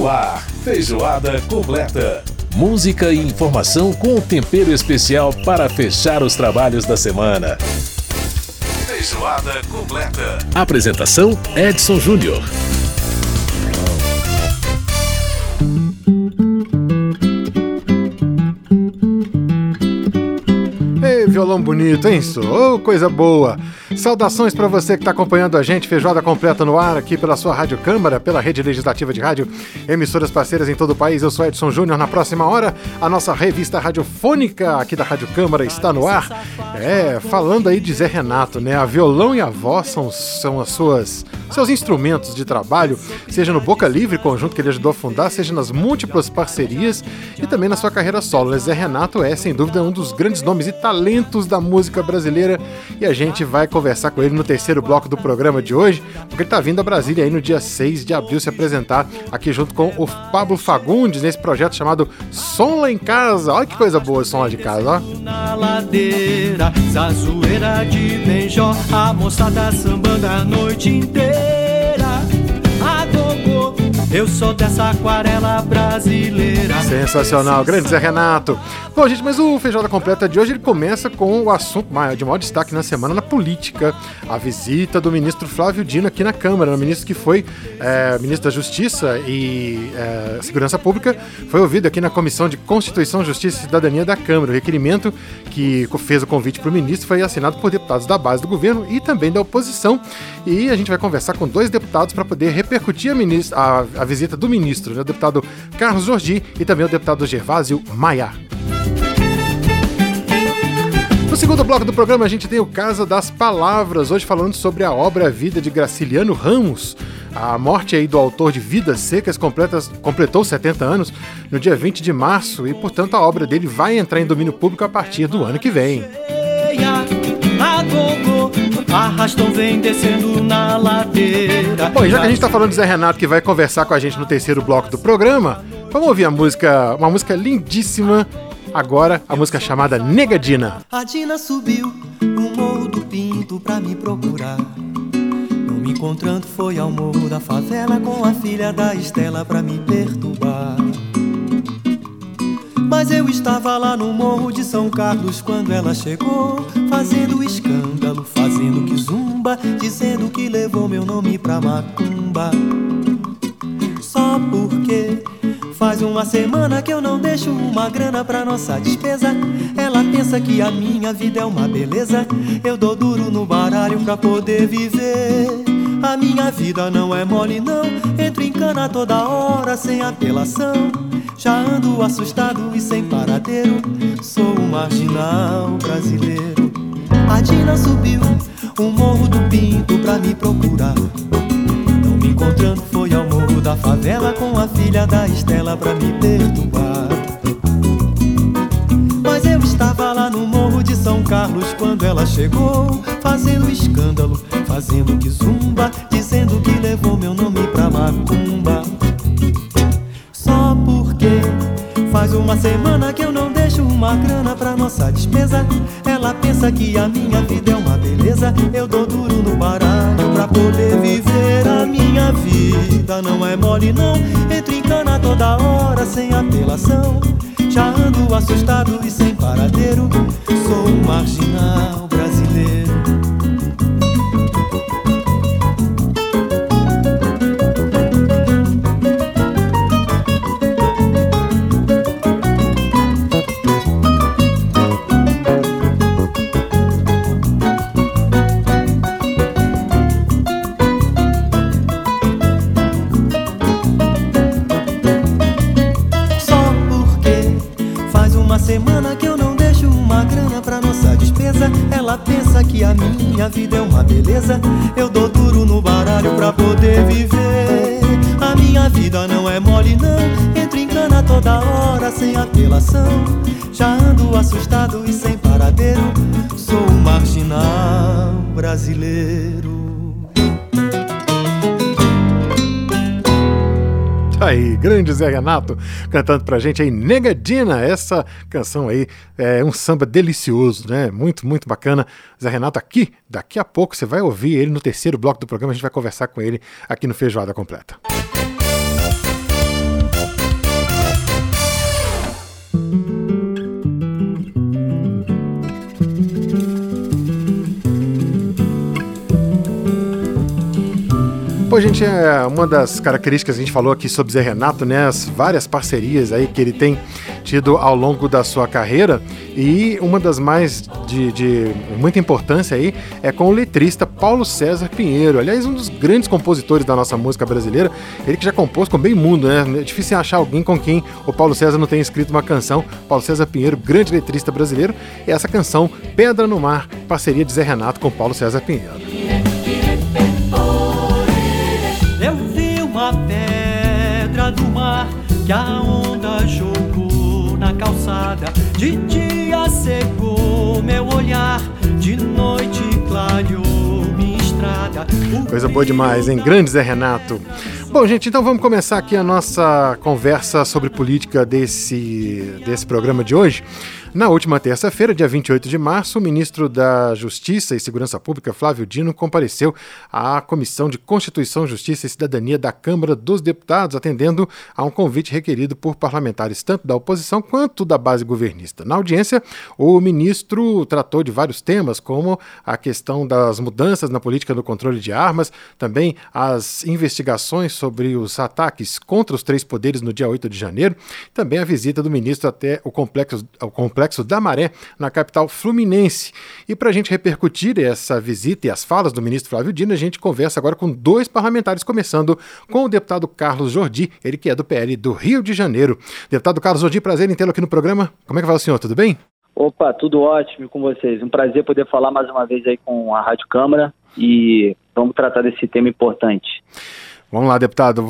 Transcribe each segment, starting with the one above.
No ar, Feijoada Completa. Música e informação com tempero especial para fechar os trabalhos da semana. Feijoada Completa. Apresentação: Edson Júnior. Ei, violão bonito, hein, isso? Oh, coisa boa! Saudações para você que está acompanhando a gente, Feijoada Completa no ar, aqui pela sua Rádio Câmara, pela Rede Legislativa de Rádio, emissoras parceiras em todo o país. Eu sou Edson Júnior. Na próxima hora, a nossa revista radiofônica aqui da Rádio Câmara está no ar. Falando aí de Zé Renato, né? A violão e a voz são seus instrumentos de trabalho, seja no Boca Livre, conjunto que ele ajudou a fundar, seja nas múltiplas parcerias e também na sua carreira solo. Zé Renato é, sem dúvida, um dos grandes nomes e talentos da música brasileira, e a gente vai conversar com ele no terceiro bloco do programa de hoje, porque ele está vindo a Brasília aí no dia 6 de abril se apresentar aqui junto com o Pablo Fagundes nesse projeto chamado Som Lá em Casa. Olha que coisa boa o som lá de casa, ó. Na ladeira, zazoeira de Benjó, a moçada sambando a noite inteira. A gogô, eu sou dessa aquarela brasileira. Sensacional, grande Zé Renato. Bom, gente, mas o Feijoada Completa de hoje ele começa com o assunto de maior destaque na semana na política. A visita do ministro Flávio Dino aqui na Câmara. O ministro que foi ministro da Justiça e Segurança Pública foi ouvido aqui na Comissão de Constituição, Justiça e Cidadania da Câmara. O requerimento que fez o convite para o ministro foi assinado por deputados da base do governo e também da oposição. E a gente vai conversar com dois deputados para poder repercutir a visita do ministro, né? O deputado Carlos Jordi e também o deputado Gervásio Maia. No segundo bloco do programa a gente tem o Casa das Palavras, hoje falando sobre a obra Vida de Graciliano Ramos. A morte aí do autor de Vidas Secas completou 70 anos no dia 20 de março e, portanto, a obra dele vai entrar em domínio público a partir do ano que vem. Arrastam, vem descendo na ladeira. Bom, e já que a gente tá falando de Zé Renato, que vai conversar com a gente no terceiro bloco do programa, vamos ouvir uma música lindíssima. Agora, a música chamada Negadina. A Dina subiu o Morro do Pinto pra me procurar. Não me encontrando foi ao Morro da Favela com a filha da Estela pra me perturbar. Mas eu estava lá no Morro de São Carlos quando ela chegou, fazendo escândalo, fazendo que zumba, dizendo que levou meu nome pra macumba. Só porque faz uma semana que eu não deixo uma grana pra nossa despesa. Ela pensa que a minha vida é uma beleza. Eu dou duro no baralho pra poder viver. A minha vida não é mole não, entro em cana toda hora sem apelação. Já ando assustado e sem paradeiro, sou um marginal brasileiro. A Dina subiu o Morro do Pinto pra me procurar. Não me encontrando foi ao Morro da Favela com a filha da Estela pra me perturbar. Mas eu estava lá no Morro de São Carlos quando ela chegou, fazendo escândalo, fazendo que zumba, dizendo que levou meu nome pra macumba. Só porque faz uma semana que eu não deixo uma grana pra nossa despesa. Ela pensa que a minha vida é uma beleza. Eu dou duro no baralho pra poder viver. A minha vida não é mole não, entro em cana toda hora sem apelação. Já ando assustado e sem paradeiro, sou um marginal brasileiro. Semana que eu não deixo uma grana pra nossa despesa. Ela pensa que a minha vida é uma beleza. Eu dou duro no baralho pra poder viver. A minha vida não é mole não, entro em cana toda hora sem apelação. Já ando assustado e sem paradeiro, sou um marginal brasileiro. Aí, grande Zé Renato cantando pra gente aí Negadina. Essa canção aí é um samba delicioso, né? Muito, muito bacana. Zé Renato aqui, daqui a pouco você vai ouvir ele no terceiro bloco do programa. A gente vai conversar com ele aqui no Feijoada Completa. Pô, gente, uma das características que a gente falou aqui sobre Zé Renato, né? As várias parcerias aí que ele tem tido ao longo da sua carreira, e uma das mais de muita importância aí é com o letrista Paulo César Pinheiro. Aliás, um dos grandes compositores da nossa música brasileira, ele que já compôs com bem mundo, né? É difícil achar alguém com quem o Paulo César não tenha escrito uma canção. Paulo César Pinheiro, grande letrista brasileiro, e essa canção, Pedra no Mar, parceria de Zé Renato com Paulo César Pinheiro. Eu vi uma pedra do mar que a onda jogou na calçada. De dia cegou meu olhar, de noite clareou minha estrada. Coisa boa demais, hein? Grande Zé Renato. Bom, gente, então vamos começar aqui a nossa conversa sobre política desse programa de hoje. Na última terça-feira, dia 28 de março, o ministro da Justiça e Segurança Pública, Flávio Dino, compareceu à Comissão de Constituição, Justiça e Cidadania da Câmara dos Deputados, atendendo a um convite requerido por parlamentares tanto da oposição quanto da base governista. Na audiência, o ministro tratou de vários temas, como a questão das mudanças na política do controle de armas, também as investigações sobre os ataques contra os três poderes no dia 8 de janeiro, também a visita do ministro até o Complexo da Maré, na capital fluminense. E para a gente repercutir essa visita e as falas do ministro Flávio Dino, a gente conversa agora com dois parlamentares, começando com o deputado Carlos Jordi, ele que é do PL do Rio de Janeiro. Deputado Carlos Jordi, prazer em tê-lo aqui no programa. Como é que vai o senhor? Tudo bem? Opa, tudo ótimo com vocês. Um prazer poder falar mais uma vez aí com a Rádio Câmara e vamos tratar desse tema importante. Vamos lá, deputado.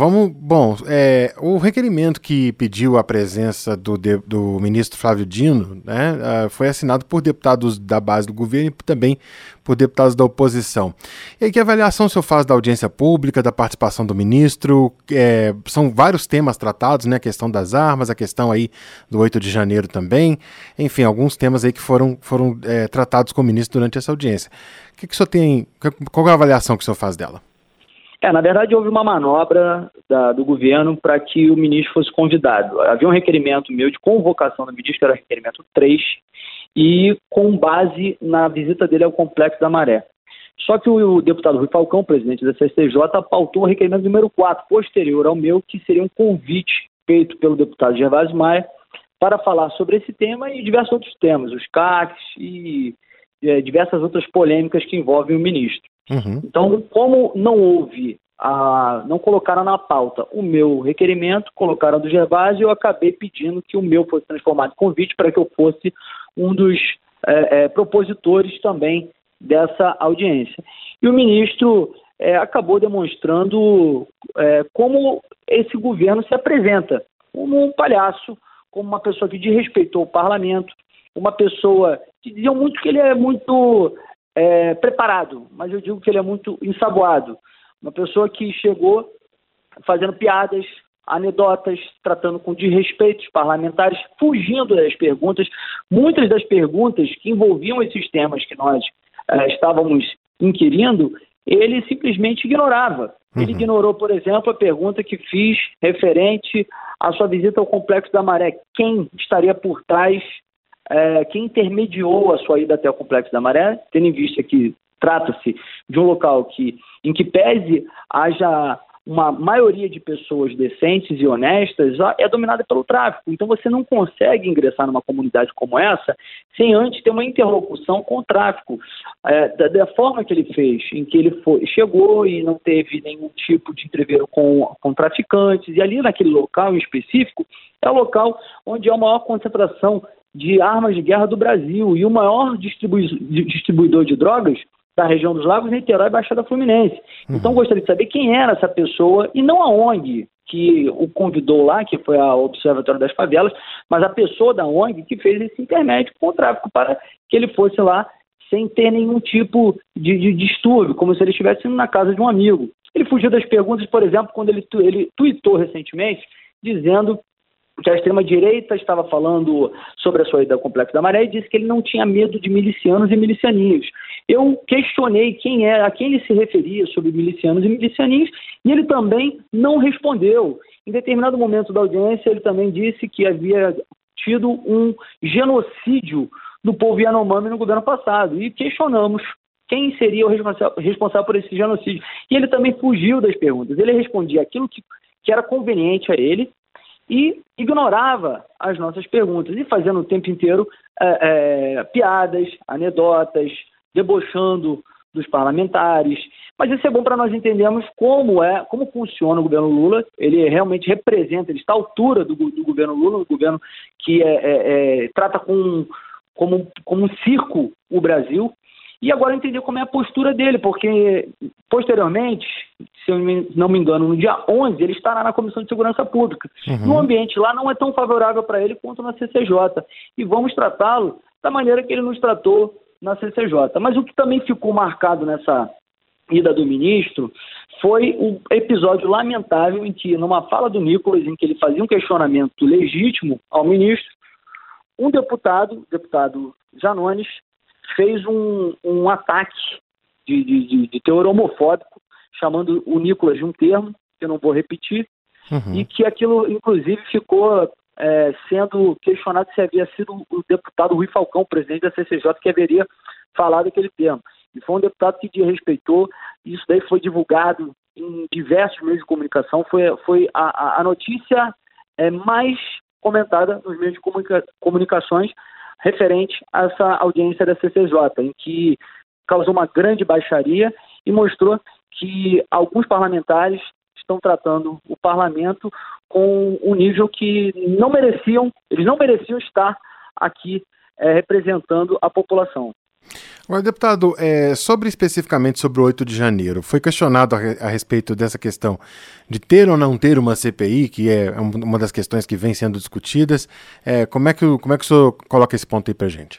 O requerimento que pediu a presença do ministro Flávio Dino, né, foi assinado por deputados da base do governo e também por deputados da oposição. E aí, que avaliação o senhor faz da audiência pública, da participação do ministro? São vários temas tratados, né? A questão das armas, a questão aí do 8 de janeiro também. Enfim, alguns temas aí que foram tratados com o ministro durante essa audiência. O que o senhor tem? Qual é a avaliação que o senhor faz dela? Na verdade, houve uma manobra do governo para que o ministro fosse convidado. Havia um requerimento meu de convocação do ministro, que era o requerimento 3, e com base na visita dele ao Complexo da Maré. Só que o deputado Rui Falcão, presidente da CCJ, pautou o requerimento número 4, posterior ao meu, que seria um convite feito pelo deputado Gervásio Maia para falar sobre esse tema e diversos outros temas, os CACs e diversas outras polêmicas que envolvem o ministro. Uhum. Então, como não colocaram na pauta o meu requerimento, colocaram do Gervásio, eu acabei pedindo que o meu fosse transformado em convite para que eu fosse um dos propositores também dessa audiência. E o ministro acabou demonstrando como esse governo se apresenta, como um palhaço, como uma pessoa que desrespeitou o parlamento, uma pessoa que diziam muito que ele é muito preparado, mas eu digo que ele é muito ensaboado. Uma pessoa que chegou fazendo piadas, anedotas, tratando com desrespeito os parlamentares, fugindo das perguntas. Muitas das perguntas que envolviam esses temas que nós estávamos inquirindo, ele simplesmente ignorava. Ele ignorou, por exemplo, a pergunta que fiz referente à sua visita ao Complexo da Maré. Quem estaria por trás, quem intermediou a sua ida até o Complexo da Maré, tendo em vista que trata-se de um local em que pese haja uma maioria de pessoas decentes e honestas, é dominada pelo tráfico. Então você não consegue ingressar numa comunidade como essa sem antes ter uma interlocução com o tráfico. Da forma que ele fez, em que ele chegou e não teve nenhum tipo de entreveiro com traficantes, e ali naquele local em específico, é o local onde há a maior concentração de armas de guerra do Brasil e o maior distribuidor de drogas da região dos Lagos, Niterói e Baixada Fluminense. Então gostaria de saber quem era essa pessoa e não a ONG que o convidou lá, que foi a Observatório das Favelas, mas a pessoa da ONG que fez esse intermédio com o tráfico para que ele fosse lá sem ter nenhum tipo de distúrbio, como se ele estivesse indo na casa de um amigo. Ele fugiu das perguntas, por exemplo, quando ele tuitou recentemente, dizendo que a extrema-direita estava falando sobre a sua ida ao Complexo da Maré e disse que ele não tinha medo de milicianos e milicianinhos. Eu questionei a quem ele se referia sobre milicianos e milicianinhos e ele também não respondeu. Em determinado momento da audiência, ele também disse que havia tido um genocídio do povo Yanomami no governo passado e questionamos quem seria o responsável por esse genocídio. E ele também fugiu das perguntas. Ele respondia aquilo que era conveniente a ele e ignorava as nossas perguntas, e fazendo o tempo inteiro piadas, anedotas, debochando dos parlamentares. Mas isso é bom para nós entendermos como funciona o governo Lula. Ele realmente representa, ele está à altura do governo Lula, um governo que trata como um circo o Brasil. E agora entender como é a postura dele, porque posteriormente, se eu não me engano, no dia 11, ele estará na Comissão de Segurança Pública. E o ambiente lá não é tão favorável para ele quanto na CCJ. E vamos tratá-lo da maneira que ele nos tratou na CCJ. Mas o que também ficou marcado nessa ida do ministro foi um episódio lamentável em que, numa fala do Nicolas, em que ele fazia um questionamento legítimo ao ministro, um deputado Janones, fez um ataque de teor homofóbico, chamando o Nicolas de um termo, que eu não vou repetir, e que aquilo, inclusive, ficou sendo questionado se havia sido o deputado Rui Falcão, presidente da CCJ, que haveria falado aquele termo. E foi um deputado que desrespeitou, e isso daí foi divulgado em diversos meios de comunicação, foi a notícia mais comentada nos meios de comunicações referente a essa audiência da CCJ, em que causou uma grande baixaria e mostrou que alguns parlamentares estão tratando o parlamento com um nível que eles não mereciam estar aqui representando a população. Agora, deputado, especificamente sobre o 8 de janeiro, foi questionado a respeito dessa questão de ter ou não ter uma CPI, que é uma das questões que vem sendo discutidas. Como é que o senhor coloca esse ponto aí pra gente?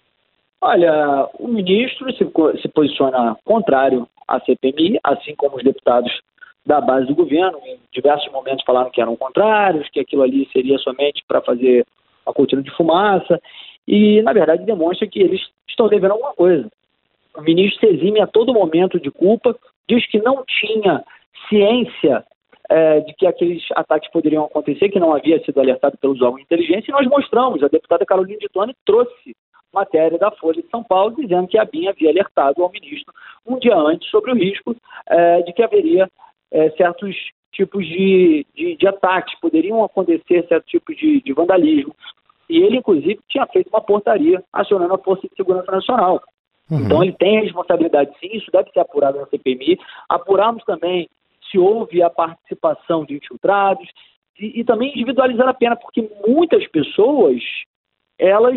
Olha, o ministro se posiciona contrário à CPMI, assim como os deputados da base do governo. Em diversos momentos falaram que eram contrários, que aquilo ali seria somente para fazer uma cortina de fumaça, e, na verdade, demonstra que eles estão devendo alguma coisa. O ministro se exime a todo momento de culpa, diz que não tinha ciência de que aqueles ataques poderiam acontecer, que não havia sido alertado pelos órgãos de inteligência, e nós mostramos. A deputada Carolina de Tone trouxe matéria da Folha de São Paulo dizendo que a ABIN havia alertado ao ministro um dia antes sobre o risco de que haveria certos tipos de ataques, poderiam acontecer certos tipos de vandalismo. E ele, inclusive, tinha feito uma portaria acionando a Força de Segurança Nacional. Então, ele tem a responsabilidade, sim, isso deve ser apurado na CPMI. Apurarmos também se houve a participação de infiltrados e também individualizar a pena, porque muitas pessoas, elas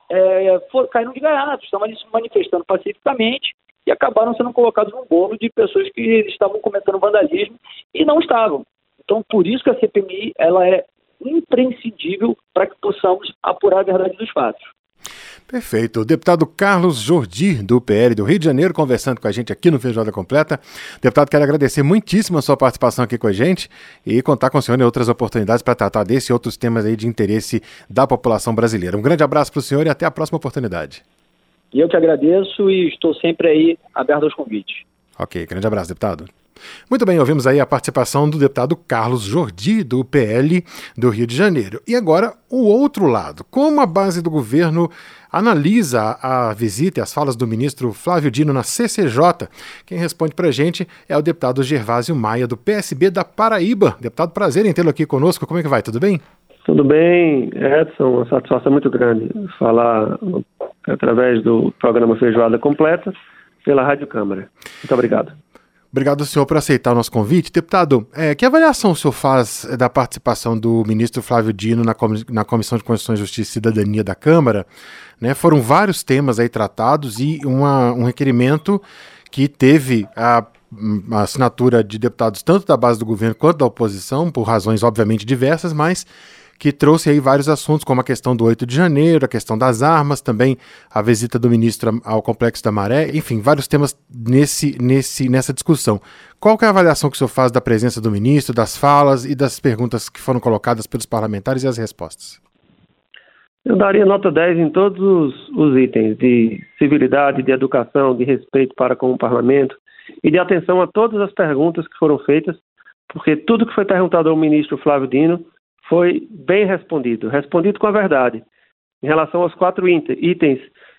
caíram de gaiato, estavam ali se manifestando pacificamente e acabaram sendo colocados num bolo de pessoas que estavam cometendo vandalismo e não estavam. Então, por isso que a CPMI ela é imprescindível para que possamos apurar a verdade dos fatos. Perfeito. O deputado Carlos Jordi, do PL do Rio de Janeiro, conversando com a gente aqui no Feijoada Completa. Deputado, quero agradecer muitíssimo a sua participação aqui com a gente e contar com o senhor em outras oportunidades para tratar desse e outros temas aí de interesse da população brasileira. Um grande abraço para o senhor e até a próxima oportunidade. E eu que agradeço e estou sempre aí aberto aos convites. Ok, grande abraço, deputado. Muito bem, ouvimos aí a participação do deputado Carlos Jordi, do PL do Rio de Janeiro. E agora, o outro lado. Como a base do governo analisa a visita e as falas do ministro Flávio Dino na CCJ? Quem responde pra gente é o deputado Gervásio Maia, do PSB da Paraíba. Deputado, prazer em tê-lo aqui conosco. Como é que vai? Tudo bem? Tudo bem, Edson. Uma satisfação muito grande falar através do programa Feijoada Completa pela Rádio Câmara. Muito obrigado. Obrigado, senhor, por aceitar o nosso convite. Deputado, que avaliação o senhor faz da participação do ministro Flávio Dino na Comissão de Constituição, Justiça e Cidadania da Câmara? Né, foram vários temas aí tratados e um requerimento que teve a assinatura de deputados tanto da base do governo quanto da oposição, por razões obviamente diversas, mas que trouxe aí vários assuntos, como a questão do 8 de janeiro, a questão das armas, também a visita do ministro ao Complexo da Maré, enfim, vários temas nessa discussão. Qual que é a avaliação que o senhor faz da presença do ministro, das falas e das perguntas que foram colocadas pelos parlamentares e as respostas? Eu daria nota 10 em todos os itens de civilidade, de educação, de respeito para com o parlamento e de atenção a todas as perguntas que foram feitas, porque tudo que foi perguntado ao ministro Flávio Dino foi bem respondido com a verdade. Em relação aos 4 itens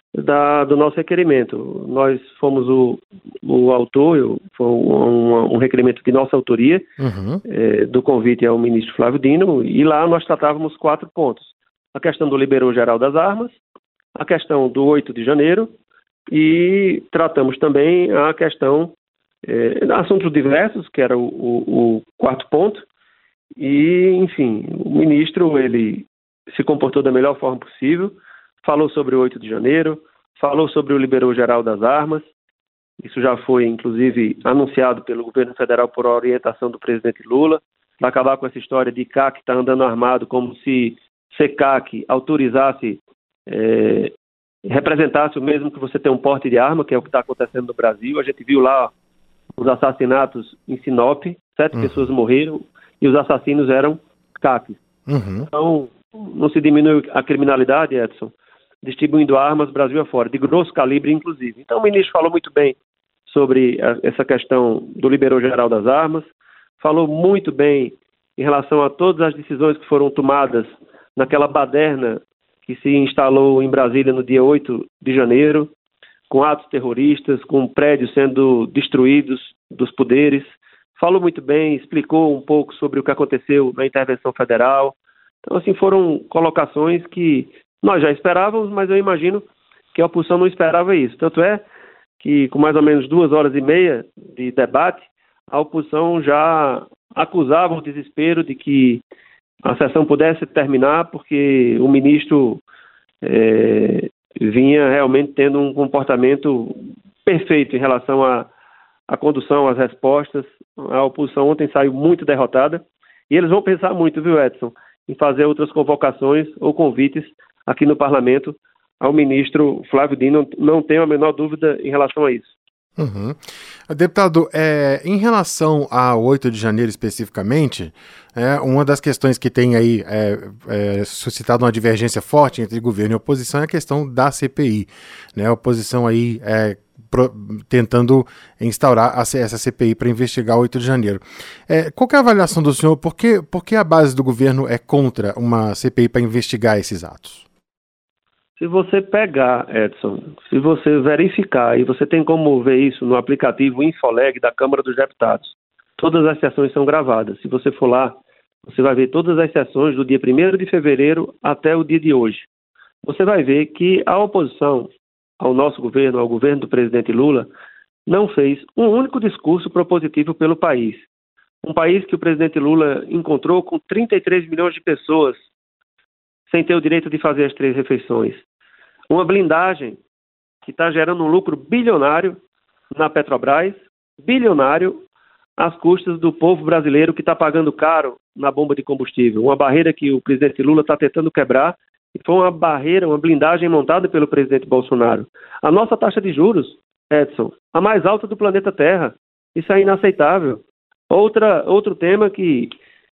do nosso requerimento. Nós fomos o autor, foi um requerimento de nossa autoria, do convite ao ministro Flávio Dino, e lá nós tratávamos 4 pontos. A questão do liberou geral das armas, a questão do 8 de janeiro, e tratamos também a questão assuntos diversos, que era o 4º ponto, e, enfim, o ministro, ele se comportou da melhor forma possível, falou sobre o 8 de janeiro, falou sobre o liberou geral das armas. Isso já foi, inclusive, anunciado pelo governo federal por orientação do presidente Lula, para acabar com essa história de CAC estar andando armado, como se ser CAC autorizasse, representasse o mesmo que você ter um porte de arma, que é o que está acontecendo no Brasil. A gente viu lá os assassinatos em Sinop, 7 pessoas morreram, e os assassinos eram CACs. Então, não se diminui a criminalidade, Edson, distribuindo armas Brasil afora, de grosso calibre, inclusive. Então, o ministro falou muito bem sobre essa questão do liberou geral das armas, falou muito bem em relação a todas as decisões que foram tomadas naquela baderna que se instalou em Brasília no dia 8 de janeiro, com atos terroristas, com prédios sendo destruídos dos poderes. Falou muito bem, explicou um pouco sobre o que aconteceu na intervenção federal. Então, assim, foram colocações que nós já esperávamos, mas eu imagino que a oposição não esperava isso. Tanto é que, com mais ou menos 2h30 de debate, a oposição já acusava o desespero de que a sessão pudesse terminar, porque o ministro vinha realmente tendo um comportamento perfeito em relação à condução, às respostas. A oposição ontem saiu muito derrotada, e eles vão pensar muito, viu, Edson, em fazer outras convocações ou convites aqui no Parlamento ao ministro Flávio Dino. Não tenho a menor dúvida em relação a isso. Deputado, em relação a 8 de janeiro especificamente, uma das questões que tem aí suscitado uma divergência forte entre governo e oposição é a questão da CPI, né? A oposição aí tentando instaurar essa CPI para investigar o 8 de janeiro. Qual que é a avaliação do senhor? Por que a base do governo é contra uma CPI para investigar esses atos? Se você pegar, Edson, se você verificar, e você tem como ver isso no aplicativo Infoleg da Câmara dos Deputados, todas as sessões são gravadas. Se você for lá, você vai ver todas as sessões do dia 1º de fevereiro até o dia de hoje. Você vai ver que a oposição ao nosso governo, ao governo do presidente Lula, não fez um único discurso propositivo pelo país. Um país que o presidente Lula encontrou com 33 milhões de pessoas sem ter o direito de fazer as 3 refeições. Uma blindagem que está gerando um lucro bilionário na Petrobras, bilionário às custas do povo brasileiro que está pagando caro na bomba de combustível. Uma barreira que o presidente Lula está tentando quebrar, e foi uma barreira, uma blindagem montada pelo presidente Bolsonaro. A nossa taxa de juros, Edson, a mais alta do planeta Terra. Isso é inaceitável. Outro tema que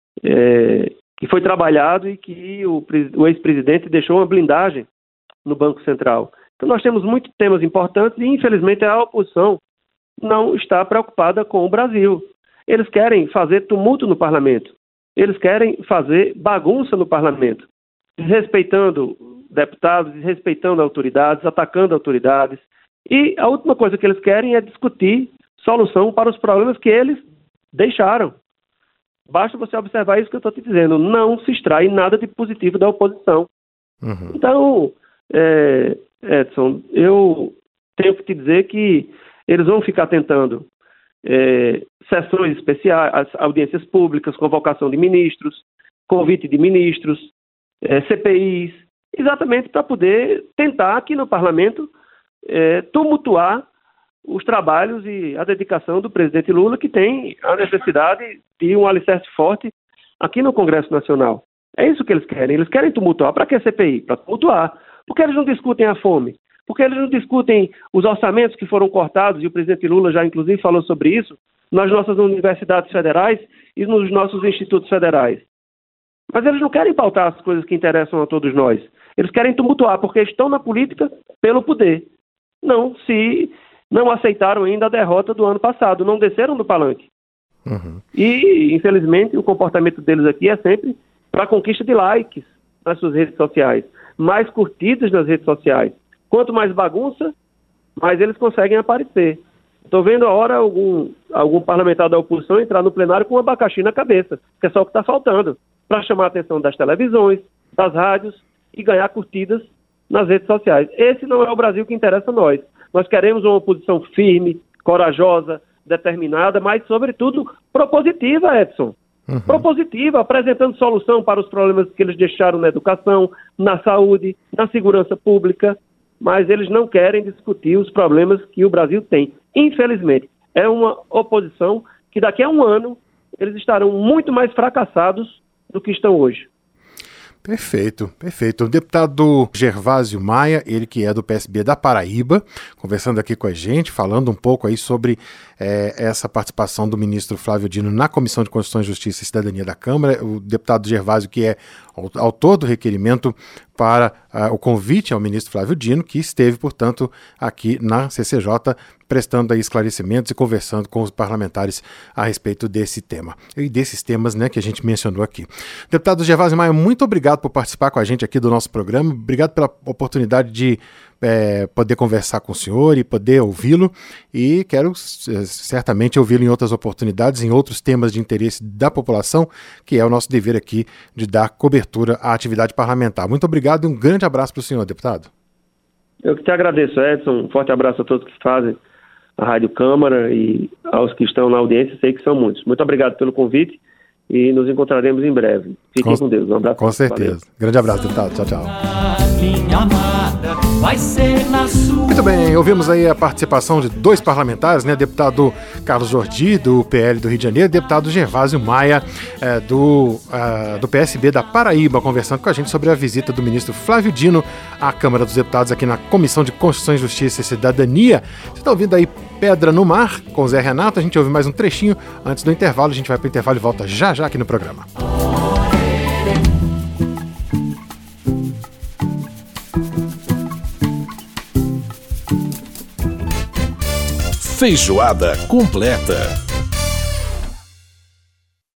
foi trabalhado e que o ex-presidente deixou uma blindagem no Banco Central. Então nós temos muitos temas importantes e, infelizmente, a oposição não está preocupada com o Brasil. Eles querem fazer tumulto no parlamento. Eles querem fazer bagunça no parlamento, desrespeitando deputados, desrespeitando autoridades, atacando autoridades. E a última coisa que eles querem é discutir solução para os problemas que eles deixaram. Basta você observar isso que eu estou te dizendo. Não se extrai nada de positivo da oposição. Então, Edson, eu tenho que te dizer que eles vão ficar tentando sessões especiais, audiências públicas, convocação de ministros, convite de ministros, CPIs, exatamente para poder tentar aqui no parlamento tumultuar os trabalhos e a dedicação do presidente Lula, que tem a necessidade de um alicerce forte aqui no Congresso Nacional. É isso que eles querem. Eles querem tumultuar. Para que CPI? Para tumultuar. Por que eles não discutem a fome? Por que eles não discutem os orçamentos que foram cortados, e o presidente Lula já inclusive falou sobre isso, nas nossas universidades federais e nos nossos institutos federais? Mas eles não querem pautar as coisas que interessam a todos nós. Eles querem tumultuar porque estão na política pelo poder. Não aceitaram ainda a derrota do ano passado, não desceram do palanque. E, infelizmente, o comportamento deles aqui é sempre para a conquista de likes nas suas redes sociais, mais curtidas nas redes sociais, Quanto mais bagunça, mais eles conseguem aparecer. Estou vendo a hora algum parlamentar da oposição entrar no plenário com um abacaxi na cabeça, que é só o que está faltando, para chamar a atenção das televisões, das rádios e ganhar curtidas nas redes sociais. Esse não é o Brasil que interessa a nós. Nós queremos uma oposição firme, corajosa, determinada, mas, sobretudo, propositiva, Edson. Propositiva, apresentando solução para os problemas que eles deixaram na educação, na saúde, na segurança pública, mas eles não querem discutir os problemas que o Brasil tem. Infelizmente, é uma oposição que daqui a um ano eles estarão muito mais fracassados do que estão hoje. Perfeito, perfeito. O deputado Gervásio Maia, ele que é do PSB da Paraíba, conversando aqui com a gente, falando um pouco aí sobre essa participação do ministro Flávio Dino na Comissão de Constituição, Justiça e Cidadania da Câmara. O deputado Gervásio, que é autor do requerimento para o convite ao ministro Flávio Dino, que esteve, portanto, aqui na CCJ, prestando aí esclarecimentos e conversando com os parlamentares a respeito desse tema e desses temas, né, que a gente mencionou aqui. Deputado Gervásio Maia, muito obrigado por participar com a gente aqui do nosso programa, obrigado pela oportunidade de poder conversar com o senhor e poder ouvi-lo, e quero certamente ouvi-lo em outras oportunidades, em outros temas de interesse da população, que é o nosso dever aqui de dar cobertura à atividade parlamentar. Muito obrigado e um grande abraço para o senhor, deputado. Eu que te agradeço, Edson. Um forte abraço a todos que fazem a Rádio Câmara e aos que estão na audiência, sei que são muitos. Muito obrigado pelo convite e nos encontraremos em breve. Fiquem com Deus. Um abraço. Com certeza. Valeu. Grande abraço, deputado. Tchau, tchau. Minha amada vai ser na sua. Muito bem, ouvimos aí a participação de dois parlamentares, né? Deputado Carlos Jordi, do PL do Rio de Janeiro, e deputado Gervásio Maia, do PSB da Paraíba, conversando com a gente sobre a visita do ministro Flávio Dino à Câmara dos Deputados aqui na Comissão de Constituição, Justiça e Cidadania. Você está ouvindo aí Pedra no Mar, com o Zé Renato. A gente ouve mais um trechinho antes do intervalo. A gente vai para o intervalo e volta já aqui no programa. Feijoada completa.